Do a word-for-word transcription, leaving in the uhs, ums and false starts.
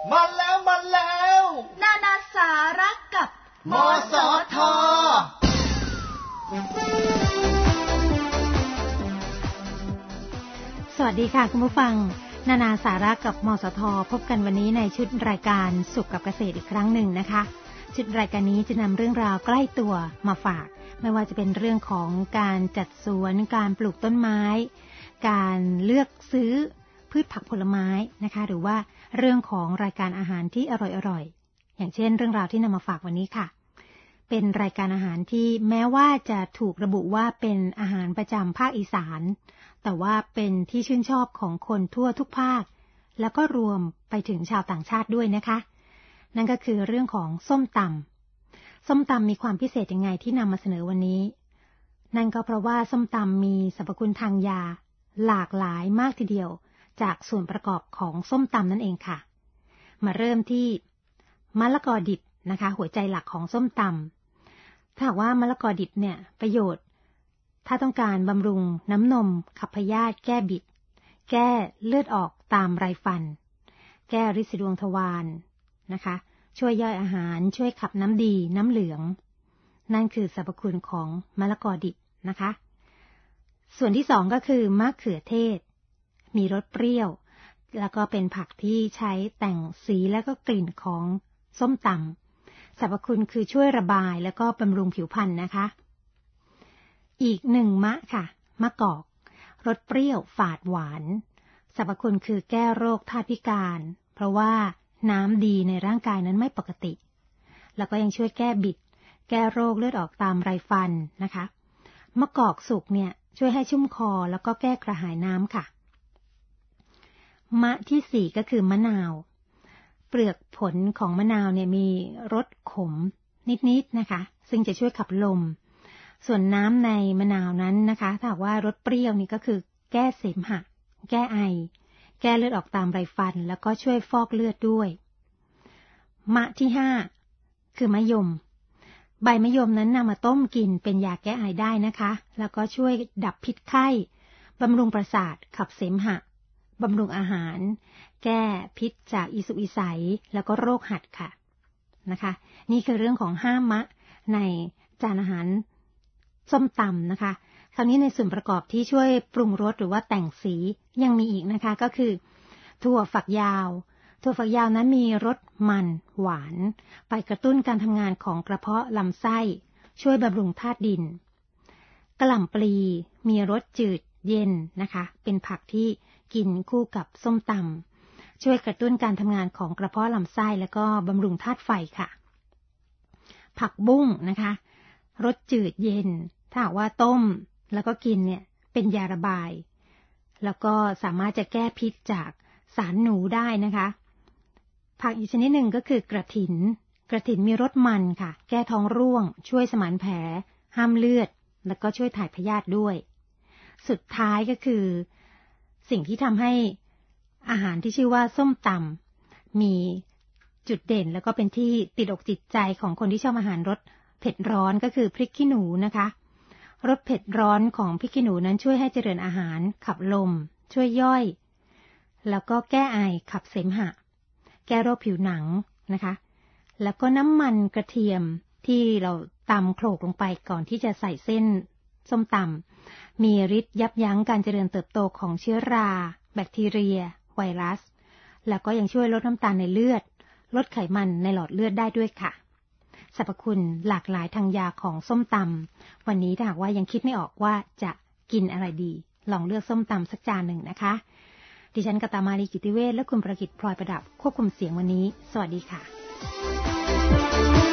มาแล้วมาแล้วนานาสาระกับมสท. สวัสดีค่ะคุณผู้ฟังนานาสาระกับมสท.พบกันวันนี้ในชุดรายการสุขกับเกษตรอีกครั้งหนึ่งนะคะชุดรายการนี้จะนำเรื่องราวใกล้ตัวมาฝากไม่ว่าจะเป็นเรื่องของการจัดสวนการปลูกต้นไม้การเลือกซื้อพืชผักผลไม้นะคะหรือว่าเรื่องของรายการอาหารที่อร่อยๆอย่างเช่นเรื่องราวที่นำมาฝากวันนี้ค่ะเป็นรายการอาหารที่แม้ว่าจะถูกระบุว่าเป็นอาหารประจำภาคอีสานแต่ว่าเป็นที่ชื่นชอบของคนทั่วทุกภาคแล้วก็รวมไปถึงชาวต่างชาติด้วยนะคะนั่นก็คือเรื่องของส้มตำส้มตำมีความพิเศษยังไงที่นำมาเสนอวันนี้นั่นก็เพราะว่าส้มตำมีสรรพคุณทางยาหลากหลายมากทีเดียวจากส่วนประกอบของส้มตำนั่นเองค่ะมาเริ่มที่มะละกอดิบนะคะหัวใจหลักของส้มตำถ้าหากว่ามะละกอดิบเนี่ยประโยชน์ถ้าต้องการบำรุงน้ำนมขับพยาธิแก้บิดแก้เลือดออกตามไรฟันแก้ริดสีดวงทวารนะคะช่วยย่อยอาหารช่วยขับน้ำดีน้ำเหลืองนั่นคือสรรพคุณของมะละกอดิบนะคะส่วนที่สองก็คือมะเขือเทศมีรสเปรี้ยวแล้วก็เป็นผักที่ใช้แต่งสีและก็กลิ่นของส้มตำสรรพคุณคือช่วยระบายแล้วก็บำรุงผิวพรรณนะคะอีกหนึ่งมะค่ะมะกอกรสเปรี้ยวฝาดหวานสรรพคุณคือแก้โรคธาตุพิการเพราะว่าน้ำดีในร่างกายนั้นไม่ปกติแล้วก็ยังช่วยแก้บิดแก้โรคเลือดออกตามไรฟันนะคะมะกอกสุกเนี่ยช่วยให้ชุ่มคอแล้วก็แก้กระหายน้ำค่ะมะที่สี่ก็คือมะนาวเปลือกผลของมะนาวเนี่ยมีรสขมนิดๆนะคะซึ่งจะช่วยขับลมส่วนน้ำในมะนาวนั้นนะคะถ้าหากว่ารสเปรี้ยวนี่ก็คือแก้เสมหะแก้ไอแก้เลือดออกตามไรฟันแล้วก็ช่วยฟอกเลือดด้วยมะที่ห้าคือมะยมใบมะยมนั้นนำมาต้มกินเป็นยาแก้ไอได้นะคะแล้วก็ช่วยดับพิษไข้บำรุงประสาทขับเสมหะบำรุงอาหารแก้พิษจากอีสุกอีใสแล้วก็โรคหัดค่ะนะคะนี่คือเรื่องของห้ามะในจานอาหารส้มตำนะคะคราวนี้ในส่วนประกอบที่ช่วยปรุงรสหรือว่าแต่งสียังมีอีกนะคะก็คือถั่วฝักยาวถั่วฝักยาวนั้นมีรสมันหวานไปกระตุ้นการทำงานของกระเพาะลำไส้ช่วยบำรุงธาตุดินกะหล่ำปลีมีรสจืดเย็นนะคะเป็นผักที่กินคู่กับส้มตำช่วยกระตุ้นการทำงานของกระเพาะลำไส้แล้วก็บำรุงธาตุไฟค่ะผักบุ้งนะคะรสจืดเย็นถ้าหากว่าต้มแล้วก็กินเนี่ยเป็นยาระบายแล้วก็สามารถจะแก้พิษจากสารหนูได้นะคะผักอีกชนิดหนึ่งก็คือกระถินกระถินมีรสมันค่ะแก้ท้องร่วงช่วยสมานแผลห้ามเลือดแล้วก็ช่วยถ่ายพยาธิด้วยสุดท้ายก็คือสิ่งที่ทำให้อาหารที่ชื่อว่าส้มตำมีจุดเด่นแล้วก็เป็นที่ติดอกติดใจของคนที่ชอบอาหารรสเผ็ดร้อนก็คือพริกขี้หนูนะคะรสเผ็ดร้อนของพริกขี้หนูนั้นช่วยให้เจริญอาหารขับลมช่วยย่อยแล้วก็แก้ไอขับเสมหะแก้โรคผิวหนังนะคะแล้วก็น้ำมันกระเทียมที่เราตำโขลกลงไปก่อนที่จะใส่เส้นส้มตำมีฤทธิ์ยับยั้งการเจริญเติบโตของเชื้อราแบคทีเรียไวรัสแล้วก็ยังช่วยลดน้ำตาลในเลือดลดไขมันในหลอดเลือดได้ด้วยค่ะสรรพคุณหลากหลายทางยาของส้มตำวันนี้ถ้าหากว่ายังคิดไม่ออกว่าจะกินอะไรดีลองเลือกส้มตำสักจานหนึ่งนะคะดิฉันกตมาลีกิติเวชและคุณประกิตพลอยประดับควบคุมเสียงวันนี้สวัสดีค่ะ